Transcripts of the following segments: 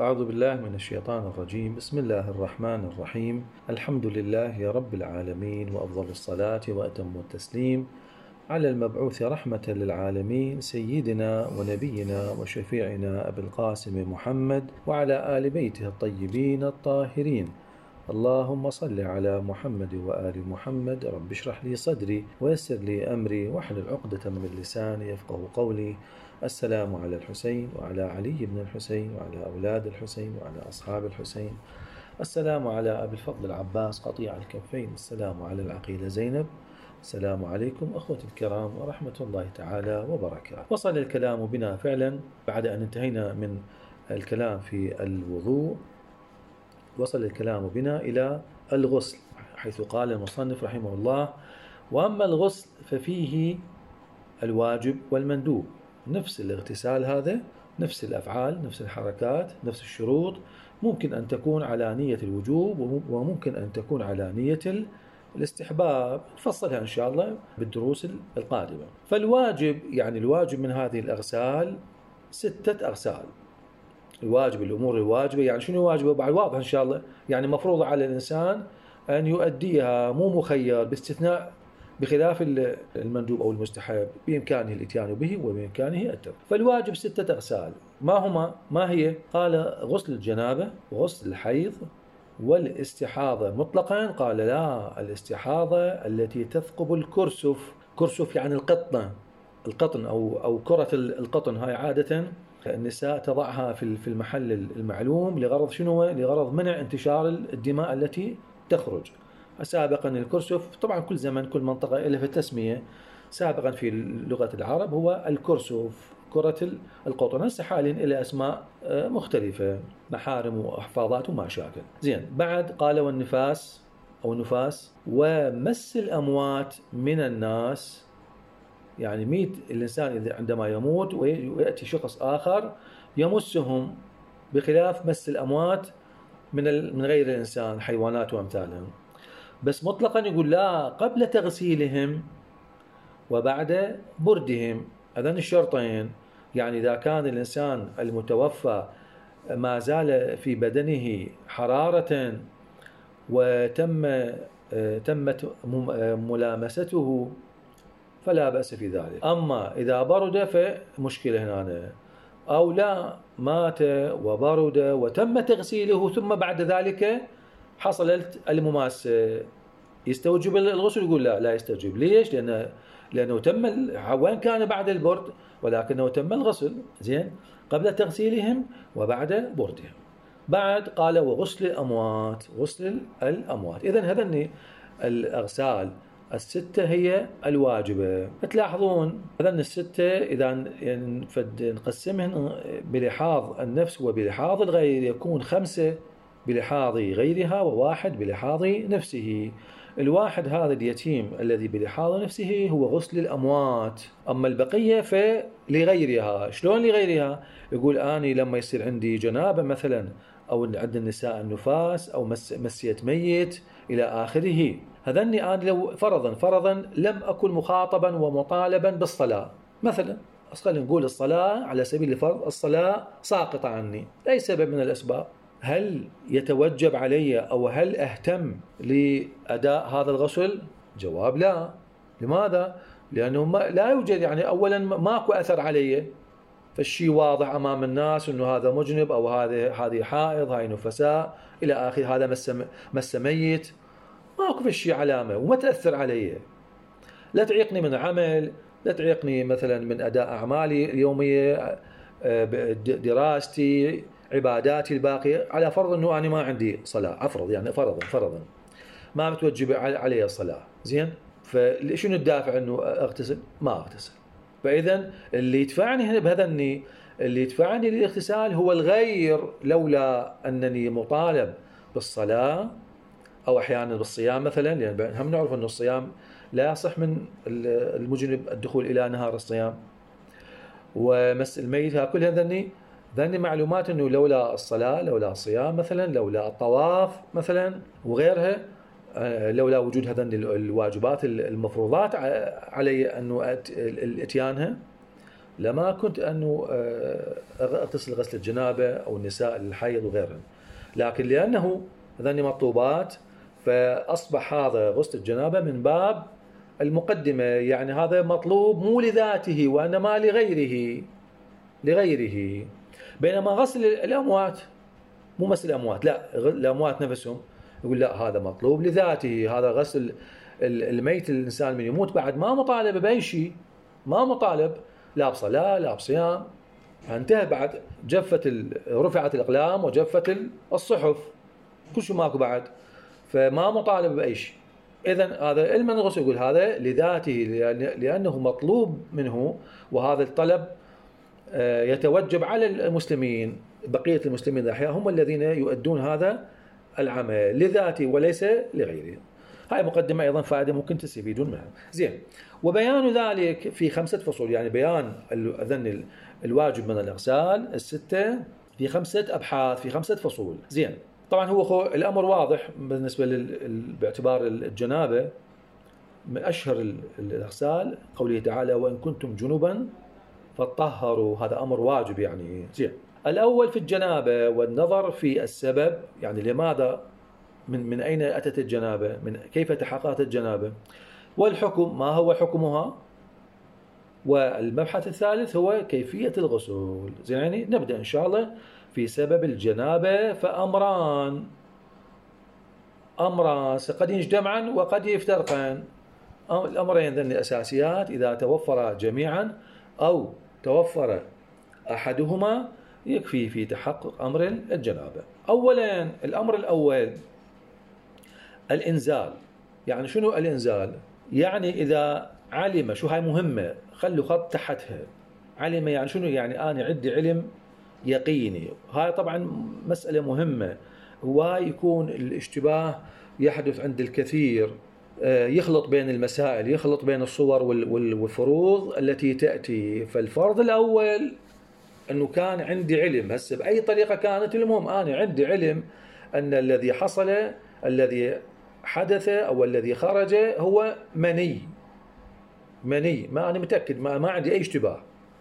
أعوذ بالله من الشيطان الرجيم. بسم الله الرحمن الرحيم. الحمد لله رب العالمين، وأفضل الصلاة وأتم التسليم على المبعوث رحمة للعالمين سيدنا ونبينا وشفيعنا أبي القاسم محمد وعلى آل بيته الطيبين الطاهرين. اللهم صل على محمد وآل محمد. رب اشرح لي صدري ويسر لي أمري واحلل عقدة من لساني يفقه قولي. السلام على الحسين وعلى علي بن الحسين وعلى أولاد الحسين وعلى أصحاب الحسين. السلام على أبي الفضل العباس قطيع الكفين. السلام على العقيلة زينب. السلام عليكم أخوتي الكرام ورحمة الله تعالى وبركاته. وصل الكلام بنا فعلا بعد أن انتهينا من الكلام في الوضوء، وصل الكلام بنا إلى الغسل، حيث قال المصنف رحمه الله: وأما الغسل ففيه الواجب والمندوب. نفس الاغتسال هذا، نفس الأفعال، نفس الحركات، نفس الشروط، ممكن أن تكون على نية الوجوب وممكن أن تكون على نية الاستحباب، نفصلها إن شاء الله بالدروس القادمة. فالواجب يعني الواجب من هذه الأغسال 6 أغسال. الواجب، الأمور الواجبة، يعني شنو واجبة؟ بعد واضح إن شاء الله، يعني مفروضة على الإنسان أن يؤديها، مو مخير، باستثناء بخلاف المندوب أو المستحب بإمكانه الإتيان به وبإمكانه الترك. فالواجب 6 أغسال. ما هما؟ ما هي؟ قال: غسل الجنابة، وغسل الحيض، والاستحاضة مطلقا. قال: لا، الاستحاضة التي تثقب الكرسف. كرسف يعني القطن أو كرة القطن. هاي عادة النساء تضعها في المحل المعلوم لغرض شنو؟ لغرض منع انتشار الدماء التي تخرج. سابقا الكرسف، طبعا كل زمن كل منطقة لها في التسمية. سابقا في لغة العرب هو الكرسف، كرة القطن. هسه حاليا إلى أسماء مختلفة، محارم وحفاظات وما شاكل. زين، بعد قال: والنفاس أو النفاس، ومس الأموات من الناس. يعني ميت الإنسان عندما يموت ويأتي شخص آخر يمسهم، بخلاف مس الأموات من غير الإنسان، حيوانات وأمثالهم. بس مطلقا يقول: لا، قبل تغسيلهم وبعد بردهم. هذين الشرطين. يعني إذا كان الإنسان المتوفى ما زال في بدنه حرارة تمت ملامسته فلا بأس في ذلك. أما إذا برد فمشكلة هنا، أو لا، مات وبرد وتم تغسيله ثم بعد ذلك حصلت المماسة، يستوجب الغسل؟ يقول لا يستوجب. ليش؟ لأنه تم، وين كان بعد البرد، ولكنه تم الغسل. زين، قبل تغسيلهم وبعد بردهم. بعد قال: وغسل الأموات، غسل الأموات. إذن هذني الأغسال 6 هي الواجبة. تلاحظون هذين 6 إذا نقسمهن بلحاظ النفس وبلحاظ الغير، يكون 5 بلحاظ غيرها و1 بلحاظ نفسه. الواحد هذا اليتيم الذي بلحاظ نفسه هو غسل الأموات. أما البقية فلغيرها. شلون لغيرها؟ يقول: أني لما يصير عندي جنابة مثلا، أو عند النساء النفاس، أو مسية ميت إلى آخره. هذني أنا لو فرضا لم أكن مخاطبا ومطالبا بالصلاة مثلا، خلينا نقول الصلاة على سبيل الفرض، الصلاة ساقطة عني لأي سبب من الأسباب، هل يتوجب علي أو هل أهتم لأداء هذا الغسل؟ جواب: لا. لماذا؟ لأنه لا يوجد، يعني أولا ماكو أثر علي، فالشيء واضح أمام الناس أنه هذا مجنب، أو هذه حائض، هاي نفساء إلى آخر، هذا مس ميت، ماكو في الشيء علامة وما تأثر علي. لا تعيقني من عمل، لا تعيقني مثلا من أداء أعمالي اليومية، دراستي، عباداتي الباقية، على فرض أنه أنا ما عندي صلاة، أفرض يعني فرضا ما متوجب علي الصلاة. زين، فشنو الدافع أنه أغتسل؟ ما أغتسل. فإذا اللي يدفعني هنا بهذني، اللي يدفعني للاغتسال هو الغير، لولا أنني مطالب بالصلاة أو أحيانا بالصيام مثلا، لأن هم نعرف أن الصيام لا يصح من المجنب الدخول إلى نهار الصيام، ومس الميت، كل ذني معلومات أنه لولا الصلاة، لولا الصيام مثلا، لولا الطواف مثلا وغيرها، لولا وجود هذين الواجبات المفروضات علي أنه الاتيانها، لما كنت أنه أغتسل غسل الجنابة أو النساء الحيض وغيرهن، لكن لأنه هذني مطلوبات فأصبح هذا غسل الجنابة من باب المقدمة، يعني هذا مطلوب مو لذاته وإنما لغيره. بينما غسل الأموات مو مثل الأموات، لا الأموات نفسهم يقول لا هذا مطلوب لذاته، هذا غسل الميت الإنسان من يموت بعد ما مطالب بأي شيء، ما مطالب لا بصلاة لا بصيام، انتهى بعد رفعت الأقلام وجفت الصحف، كل شيء ماكو بعد، فما مطالب بأي شيء. إذن هذا المن الغسل يقول هذا لذاته لأنه مطلوب منه، وهذا الطلب يتوجب على المسلمين، بقية المسلمين الأحياء هم الذين يؤدون هذا العمل لذاته وليس لغيره. هاي مقدمة أيضا فائدة ممكن تستفيدون منها. زين، وبيان ذلك في 5 فصول، يعني بيان أذن الواجب من الإغسال الستة في 5 أبحاث في 5 فصول. زين، طبعا هو الأمر واضح بالنسبة باعتبار الجنابة من أشهر الإغسال قوله تعالى وإن كنتم جنبا فطهروا، هذا أمر واجب يعني. زين، الأول في الجنابة والنظر في السبب، يعني لماذا من أين أتت الجنابة، من كيف تحققت الجنابة، والحكم ما هو حكمها، والمبحث الثالث هو كيفية الغسل. زين، يعني نبدأ إن شاء الله في سبب الجنابة. فأمران قد يجتمعان وقد يفترقان. الأمرين ذن الأساسيات إذا توفر جميعا أو توفر أحدهما يكفي في تحقق أمر الجنابة. أولا الأمر الأول الإنزال. يعني شنو الإنزال؟ يعني إذا علم، شو هاي مهمة خلوا خط تحتها، علم يعني شنو؟ يعني أنا عندي علم يقيني، هاي طبعا مسألة مهمة، ويكون الاشتباه يحدث عند الكثير، يخلط بين المسائل، يخلط بين الصور والفروض التي تأتي. فالفرض الأول أنه كان عندي علم، هسه بأي طريقة كانت، المهم أنا عندي علم أن الذي حصل، الذي حدث أو الذي خرج هو مني، ما أنا متأكد، ما عندي أي اشتباه.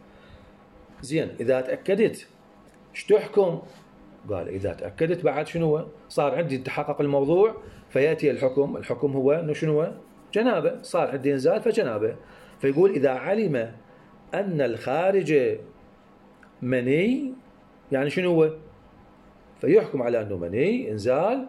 زين، إذا تأكدت ايش تحكم؟ قال إذا تأكدت بعد شنو صار عندي تحقق الموضوع، فيأتي الحكم هو أنه شنو؟ جنابة، صار عندي إنزال فجنابة. فيقول إذا علم أن الخارج مني، يعني شنو هو؟ فيحكم على أنه مني إنزال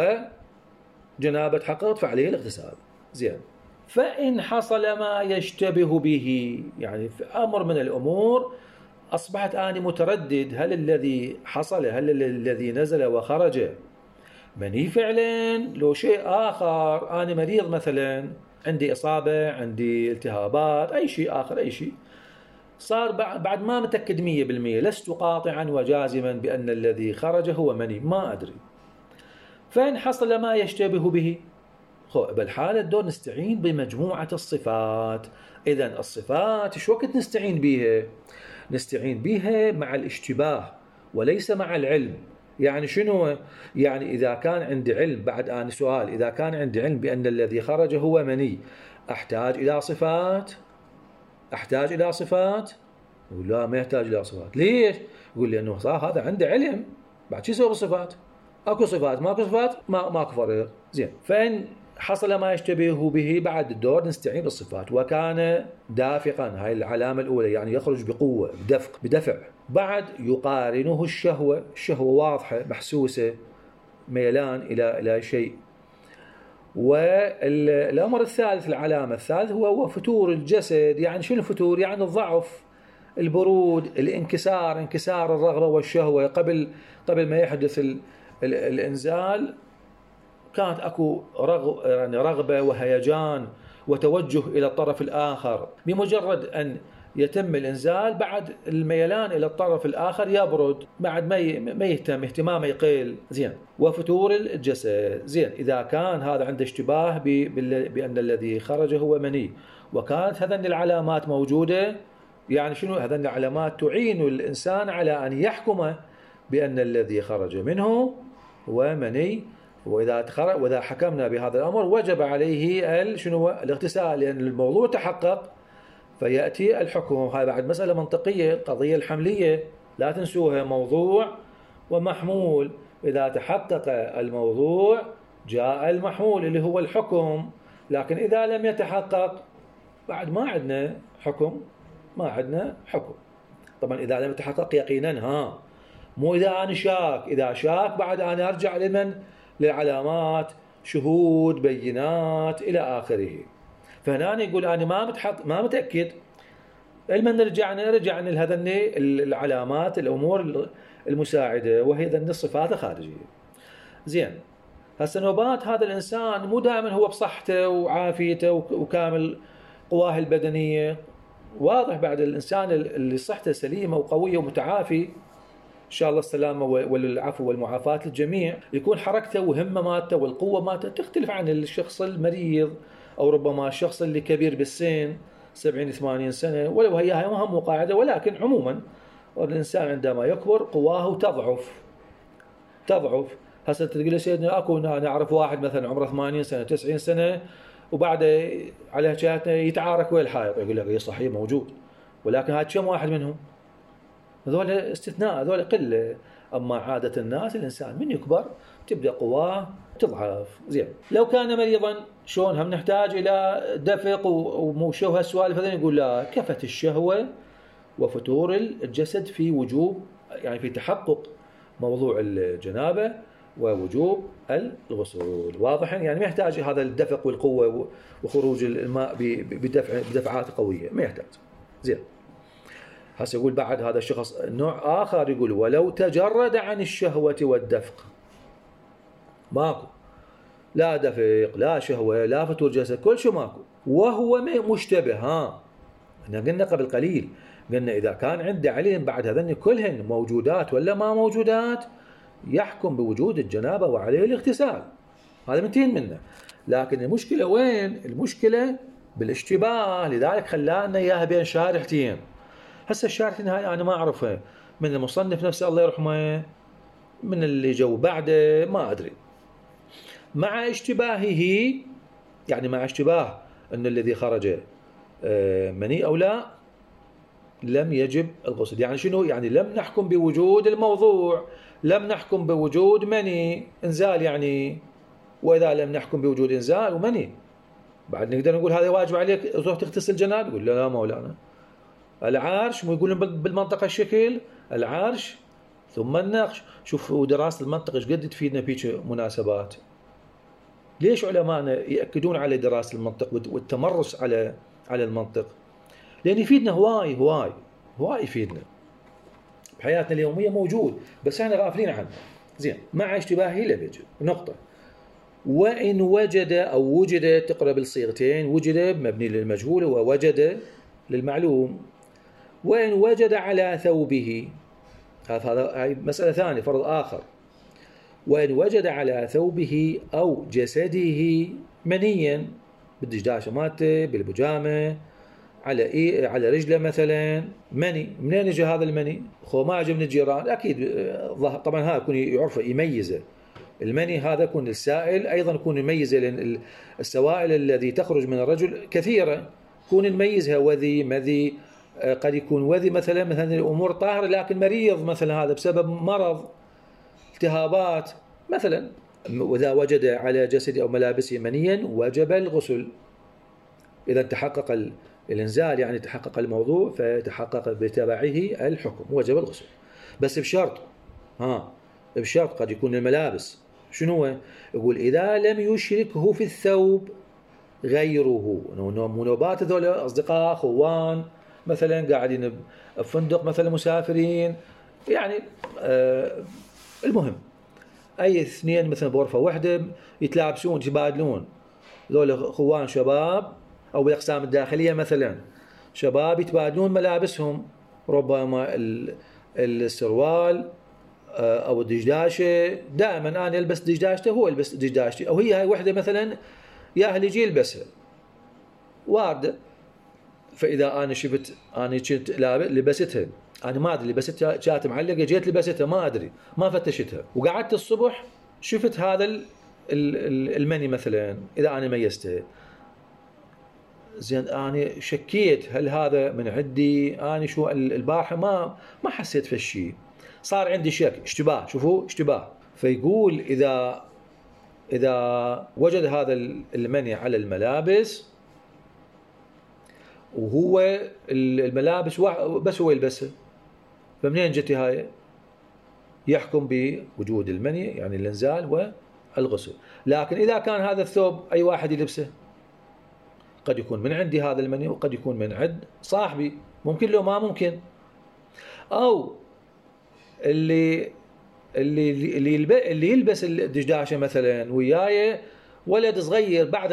وجنابة تحققت فعليه الاغتسال. زين، فإن حصل ما يشتبه به، يعني في أمر من الأمور أصبحت أنا متردد، هل الذي حصل، هل الذي نزل وخرج مني فعلا لو شيء آخر، أنا مريض مثلا، عندي إصابة، عندي التهابات، أي شيء آخر، أي شيء صار بعد ما متأكد 100%، لست قاطعا وجازما بأن الذي خرج هو مني، ما أدري. فإن حصل ما يشتبه به، بالحالة دور نستعين بمجموعة الصفات. إذن الصفات شو وقت نستعين بها؟ نستعين بها مع الاشتباه وليس مع العلم. يعني شنو؟ يعني إذا كان عندي علم، بعد آن سؤال، إذا كان عندي علم بأن الذي خرج هو مني، أحتاج إلى صفات؟ يقول لا، ما يحتاج إلى صفات. ليش؟ يقول لأنه صار هذا عنده علم، بعد شو يسوي بالصفات؟ أكو صفات ماكو صفات، ماكو فرق. زين، فإن حصل ما يشتبه به بعد الدور نستعين بالصفات. وكان دافقا، هاي العلامة الأولى، يعني يخرج بقوة، بدفع. بعد يقارنه الشهوة واضحة محسوسة، ميلان إلى شيء. والأمر الثالث، العلامة الثالث هو فتور الجسد. يعني شنو الفتور؟ يعني الضعف، البرود، انكسار الرغبة والشهوة. قبل ما يحدث الإنزال كانت أكو رغبة وهيجان وتوجه إلى الطرف الآخر. بمجرد أن يتم الإنزال بعد الميلان إلى الطرف الآخر يبرد، بعد ما يهتم، اهتمامه يقل. زين، وفتور الجسد. زين، إذا كان هذا عنده اشتباه بأن الذي خرج هو مني، وكانت هذين العلامات موجودة، يعني شنو؟ هذين العلامات تعين الإنسان على أن يحكم بأن الذي خرج منه هو مني. وإذا حكمنا بهذا الأمر وجب عليه شنو؟ الاغتسال، لأن الموضوع تحقق، فيأتي الحكم. هاي بعد مسألة منطقية، القضية الحملية لا تنسوها، موضوع ومحمول. إذا تحقق الموضوع جاء المحمول اللي هو الحكم، لكن إذا لم يتحقق بعد ما عندنا حكم، ما عندنا حكم. طبعا إذا لم يتحقق يقينا، مو إذا أنا شاك. إذا شاك بعد أنا أرجع لمن؟ للعلامات، شهود، بينات إلى آخره. فهنا يقول أنا ما متأكد، علما نرجع لهذن العلامات، الأمور المساعدة، وهي ذن الصفات الخارجية. زين، هسه نوبات هذا الإنسان مو دائما هو بصحته وعافيته وكامل قواه البدنية. واضح بعد الإنسان اللي صحته سليمة وقوية ومتعافي إن شاء الله السلامة والعفو والمعافاة للجميع، يكون حركته وهمة مالته والقوة مالته تختلف عن الشخص المريض، أو ربما الشخص اللي كبير بالسن 70-80 سنة، ولو هي مهم قاعدة، ولكن عموما الإنسان عندما يكبر قواه تضعف. هسه تقول لي سيدنا اكو نعرف واحد مثلا عمره 80 سنة 90 سنة وبعد على جهتنا يتعارك ويا الحائط، يقول لك اي صحيح موجود، ولكن هذا كم واحد منهم؟ هذول استثناء، هذول قله. اما عاده الناس الانسان من يكبر تبدا قواه تضعف. زين، لو كان مريضا شلون هم نحتاج الى دفق وموشوه هالسوالف هذين؟ يقول لا، كفت الشهوه وفتور الجسد في وجوب، يعني في تحقق موضوع الجنابه ووجوب الغسل. واضح؟ يعني ما يحتاج هذا الدفق والقوه وخروج الماء بدفعات قويه، ما يحتاج. زين، هسه يقول بعد هذا الشخص نوع آخر، يقول ولو تجرد عن الشهوة والدفق، ماكو لا دفق لا شهوة لا فتور جسد، كل شيء ماكو، وهو مشتبه. احنا قلنا قبل قليل، قلنا إذا كان عنده عليهم بعد هذن كلهن موجودات ولا ما موجودات، يحكم بوجود الجنابة وعليه الاغتسال، هذا منتين منه. لكن المشكلة وين؟ المشكلة بالاشتباه، لذلك خلانا إياها بين شارحتين. هسه الشارحتين هاي أنا ما أعرفها، من المصنف نفسه الله يرحمه، من اللي جو بعده ما أدري. مع اشتباهه، يعني مع اشتباه أن الذي خرج مني أو لا، لم يجب الغسل. يعني شنو؟ يعني لم نحكم بوجود الموضوع، لم نحكم بوجود مني إنزال يعني. وإذا لم نحكم بوجود إنزال ومني، بعد نقدر نقول هذا واجب عليك تروح تغتسل جناب؟ يقول لا مولانا، العرش مو يقولون بالمنطقة الشكل العرش ثم النقش. شوفوا دراسة المنطق ايش قد تفيدنا بهيك مناسبات. ليش علماءنا يأكدون على دراسة المنطق والتمرس على المنطق؟ لأن يفيدنا هواي يفيدنا بحياتنا اليومية، موجود بس احنا غافلين عنه. زين، مع اشتباهه لا يجب. نقطة. وإن وجد أو وجد، تقرأ بالصيغتين، وجد مبني للمجهول ووجد للمعلوم. وإن وجد على ثوبه، هذا مسألة ثانية، فرض آخر. وإن وجد على ثوبه أو جسده منيا، بالدشداشة مالته، بالبجامة، على رجله مثلا مني، منين يجي هذا المني؟ خو ما اجى من الجيران اكيد، طبعا هذا يكون يعرفه يميزه. المني هذا يكون السائل، ايضا يكون يميزه، لان السوائل التي تخرج من الرجل كثيره، يكون نميزها وذي مذي. قد يكون وذي مثلا الامور طاهره لكن مريض مثلا، هذا بسبب مرض، التهابات مثلا. واذا وجد على جسده او ملابسه منيا وجب الغسل. اذا تحقق الانزال يعني تحقق الموضوع، فتحقق بتبعه الحكم، وجب الغسل. بس بشرط، بشرط قد يكون الملابس شنو؟ يقول إذا لم يشركه في الثوب غيره. منوبات هذول أصدقاء خوان مثلا قاعدين بفندق مثلا، مسافرين يعني، المهم أي اثنين مثلا بغرفة واحدة يتلابسون يتبادلون، ذول خوان شباب، أو بالأقسام الداخلية مثلا شباب يتبادلون ملابسهم، ربما السروال أو الدشداشة، دائما أنا ألبس دشداشته هو يلبس دشداشتي، أو هي هاي وحدة مثلا يا أهل يجي يلبسها، واردة. فإذا أنا شفت أنا كنت لبستها، أنا ما أدري لبستها كانت معلقة، جيت لبستها ما أدري، ما فتشتها، وقعدت الصبح شفت هذا المني مثلا، إذا أنا ميزته زين أنا شكيت هل هذا من عندي، أنا شو البارحة ما حسيت في الشيء، صار عندي شك، اشتباه، شوفوا اشتباه. فيقول إذا وجد هذا المني على الملابس، وهو الملابس بس هو يلبسها، فمنين جتي هاي؟ يحكم بوجود المني يعني الانزال والغسل. لكن إذا كان هذا الثوب أي واحد يلبسه، قد يكون من عندي هذا المني وقد يكون من عند صاحبي، ممكن لو ما ممكن. أو اللي يلبس الدشداشة مثلا وياي ولد صغير بعد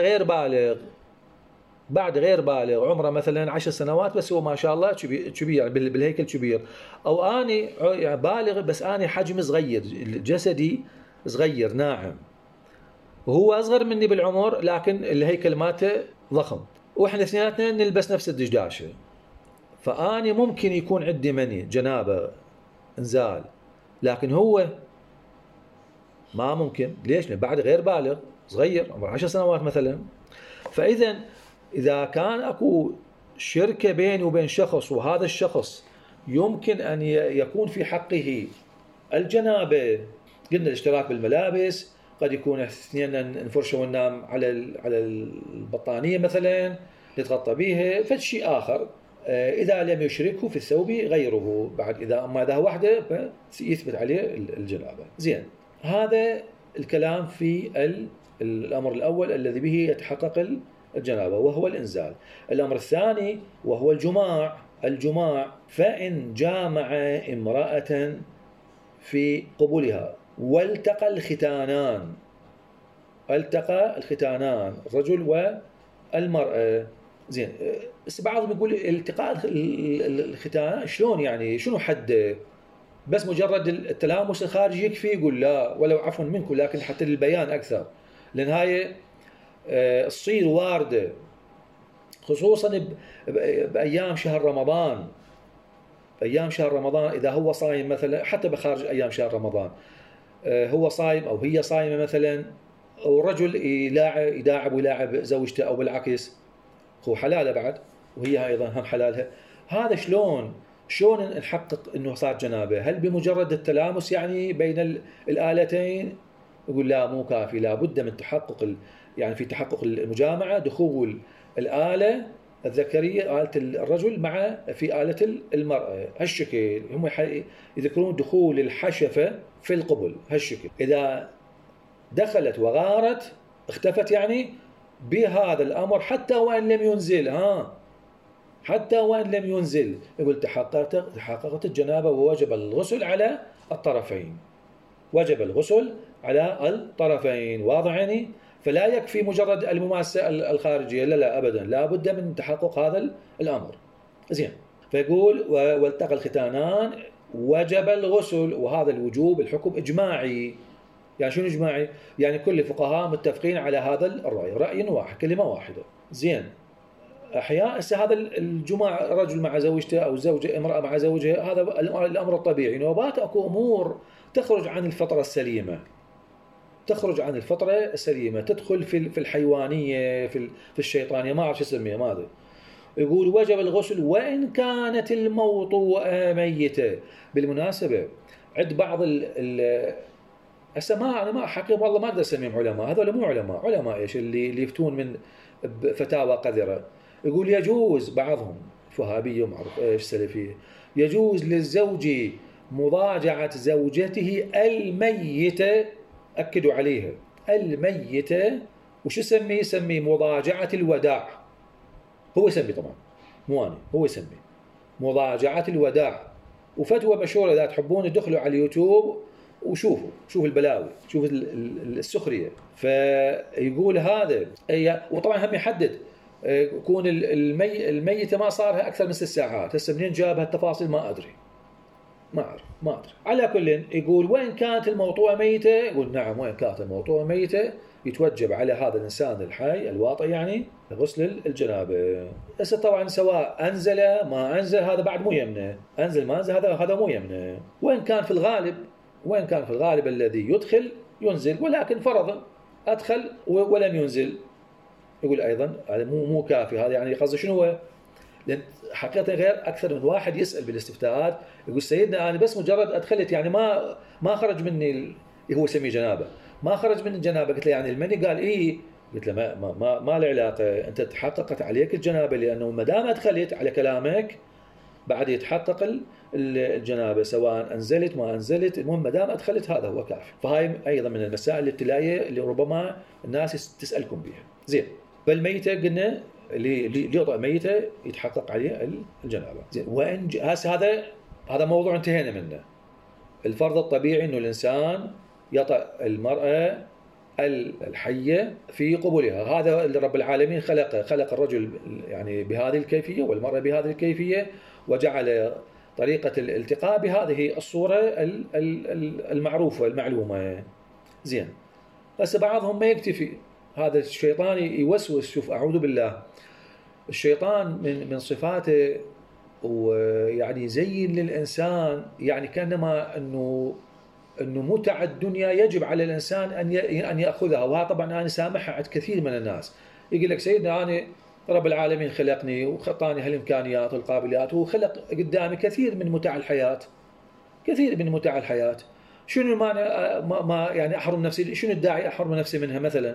غير بالغ عمره مثلا 10 سنوات، بس هو ما شاء الله كبير يعني بالهيكل كبير. او اني يعني بالغ بس اني حجمي صغير، جسدي صغير ناعم، وهو اصغر مني بالعمر لكن الهيكل مالته ضخم، واحنا اثنيناتنا نلبس نفس الدشداشه، فاني ممكن يكون عندي مني جنابه انزال، لكن هو ما ممكن. ليش؟ لأن بعد غير بالغ، صغير عمره 10 سنوات مثلا. إذا كان أكو شركة بيني وبين شخص، وهذا الشخص يمكن أن يكون في حقه الجنابة، قلنا الاشتراك بالملابس، قد يكون اثنين نفرش وننام على البطانية مثلا نتغطى بها، فشيء آخر إذا لم يشركه في الثوب غيره. بعد إذا وحده فيثبت عليه الجنابة. زين، هذا الكلام في الأمر الأول الذي به يتحقق الجنابة وهو الإنزال. الأمر الثاني وهو الجماع، فإن جامع امرأة في قبولها والتقى الختانان الرجل والمرأة. زين، بس بعضهم يقول التقاء الختانان شلون يعني؟ شنو حده؟ بس مجرد التلامس الخارجي يكفي؟ يقول لا، ولو عفوا منكم، لكن حتى للبيان أكثر، لأن هاي تصير واردة خصوصا بأيام شهر رمضان. إذا هو صايم مثلا، حتى بخارج أيام شهر رمضان، هو صايم أو هي صايمة مثلا، والرجل يداعب ويلاعب زوجته أو بالعكس، هو حلاله بعد وهي أيضا هم حلالها. هذا شلون نحقق أنه صار جنابه؟ هل بمجرد التلامس يعني بين الآلتين؟ يقول لا، مو كافي، لا بد من تحقق يعني في تحقق المجامعة، دخول الآلة الذكرية، آلة الرجل في آلة المرأة. هالشكل هم يذكرون دخول الحشفة في القبل، هالشكل. إذا دخلت وغارت اختفت يعني بهذا الأمر حتى وإن لم ينزل، يقول تحققت الجنابة ووجب الغسل على الطرفين. واضح يعني؟ فلا يكفي مجرد المماسة الخارجية، لا أبدا، لا بد من تحقق هذا الأمر. زين، فيقول والتقى الختانان وجب الغسل، وهذا الوجوب الحكم إجماعي. يعني شنو إجماعي؟ يعني كل الفقهاء متفقين على هذا الرأي، رأي واحد، كلمة واحدة. زين، أحيانا هذا الجماع رجل مع زوجته أو امرأة مع زوجها، هذا الأمر الطبيعي. نوبات أكو أمور تخرج عن الفطرة السليمة، تدخل في الحيوانية، في الشيطانية، ما أعرف شو اسميها، ما أدري. يقول وجب الغسل وإن كانت الموطوءة ميتة. بالمناسبة عند بعض أنا ما حقيقة والله ما أقدر أسميهم علماء، هذول مو علماء إيش اللي يفتون من فتاوى قذرة. يقول يجوز، بعضهم وهابية معروف إيش سلفية، يجوز للزوج مضاجعة زوجته الميتة، أكدوا عليها الميتة، وش يسمي مضاجعة الوداع. هو يسمي طبعا، مو أنا، هو يسمي مضاجعة الوداع. وفتوى مشهورة، إذا تحبون ادخلوا على اليوتيوب وشوفوا البلاوي، شوفوا السخرية. فيقول هذا وطبعا هم يحدد يكون الميتة ما صارها أكثر من 6 ساعات. هسه منين جاب هالتفاصيل ما أدري، ما أعرف. على كل، يقول وإن كانت الموطوءة ميتة، يقول نعم، وإن كانت الموطوءة ميتة يتوجب على هذا الإنسان الحي الواطئ يعني غسل الجنابة. هسه طبعا سواء أنزل ما أنزل هذا بعد مو يمنه، أنزل ما أنزل هذا مو يمنه. وإن كان في الغالب الذي يدخل ينزل، ولكن فرضا أدخل ولم ينزل، يقول أيضا هذا مو كافي، هذا يعني قصده شنو هو؟ لأن حقيقة غير أكثر من واحد يسأل بالاستفتاءات يقول سيدنا أنا بس مجرد أدخلت يعني ما خرج مني هو يسميه جنابة، ما خرج من الجنابة. قلت له يعني المني؟ قال إيه. قلت له ما له علاقة، أنت تحققت عليك الجنابة، لأنه ما دام أدخلت على كلامك بعد يتحقق الجنابة، سواء أنزلت ما أنزلت، المهم ما دام أدخلت هذا هو كافي. فهاي أيضا من المسائل الابتلائية اللي ربما الناس تسألكم بها. زين، فالميتة قلنا اللي يطأ ميتة يتحقق عليه الجنابة. زين، وإن هذا موضوع انتهينا منه. الفرض الطبيعي إنه الإنسان يطأ المرأة الحية في قبولها، هذا اللي رب العالمين خلق الرجل يعني بهذه الكيفية والمرأة بهذه الكيفية، وجعل طريقة الالتقاء بهذه الصورة المعروفة المعلومة. زين، بس بعضهم ما يكتفي، هذا الشيطان يوسوس. شوف أعوذ بالله، الشيطان من صفاته ويعني يزين للإنسان يعني كأنما أنه متع الدنيا يجب على الإنسان أن يأخذها. وهذا طبعا أنا سامحها عند كثير من الناس، يقول لك سيدنا أنا رب العالمين خلقني وخطاني هالإمكانيات والقابليات وخلق قدامي كثير من متع الحياة، كثير من متع الحياة، شنو ما يعني أحرم نفسي؟ شنو الداعي أحرم نفسي منها مثلا؟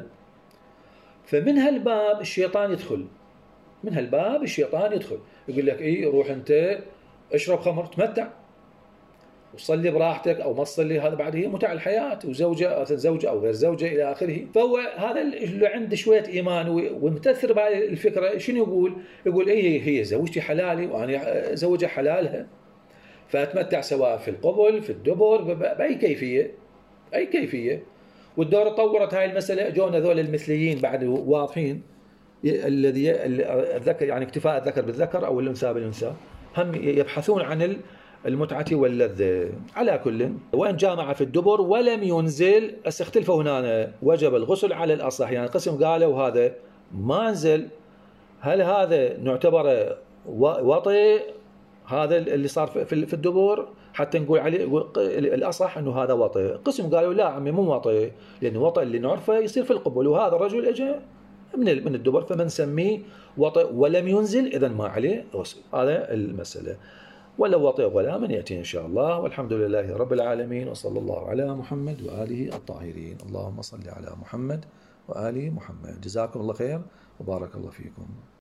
فمن هالباب الشيطان يدخل، من هالباب الشيطان يدخل، يقول لك إيه روح أنت اشرب خمر تمتع وصلي براحتك او ما تصلي، هذا بعد هي متع الحياه، وزوجه او غير زوجه الى اخره. فهو هذا اللي عنده شويه ايمان ومتاثر بهذه الفكره، شنو يقول ايه هي زوجتي حلالي وانا زوجها حلالها، فاتمتع سواء في القبل في الدبر باي كيفيه، اي كيفيه. والدور طورت هاي المساله، جونا ذول المثليين بعد واضحين، الذي الذكر يعني اكتفاء الذكر بالذكر او الانثى بالانثى، هم يبحثون عن المتعة واللذة. على كل، وإن جامع في الدبر ولم ينزل، اختلفوا هنا، وجب الغسل على الأصح. يعني قسم قالوا هذا ما انزل، هل هذا نعتبر وطئ هذا اللي صار في الدبر حتى نقول عليه الأصح أنه هذا وطئ؟ قسم قالوا لا عمي مو وطئ، لأن وطئ اللي نعرفه يصير في القبل، وهذا الرجل اجى من الدبر فمن نسميه وطئ ولم ينزل إذا ما عليه غسل. هذا المسألة. ولو وطئ غلاما يأتي إن شاء الله. والحمد لله رب العالمين، وصلى الله على محمد وآله الطاهرين. اللهم صل على محمد وآل محمد. جزاكم الله خير وبارك الله فيكم.